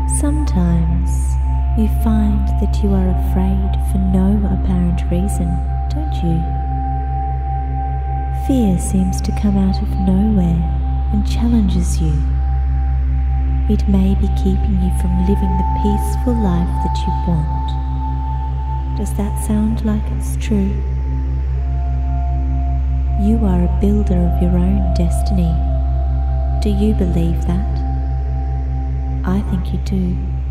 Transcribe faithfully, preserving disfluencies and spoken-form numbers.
Sometimes you find that you are afraid for no apparent reason, don't you? Fear seems to come out of nowhere and challenges you. It may be keeping you from living the peaceful life that you want. Does that sound like it's true? You are a builder of your own destiny. Do you believe that? I think you do.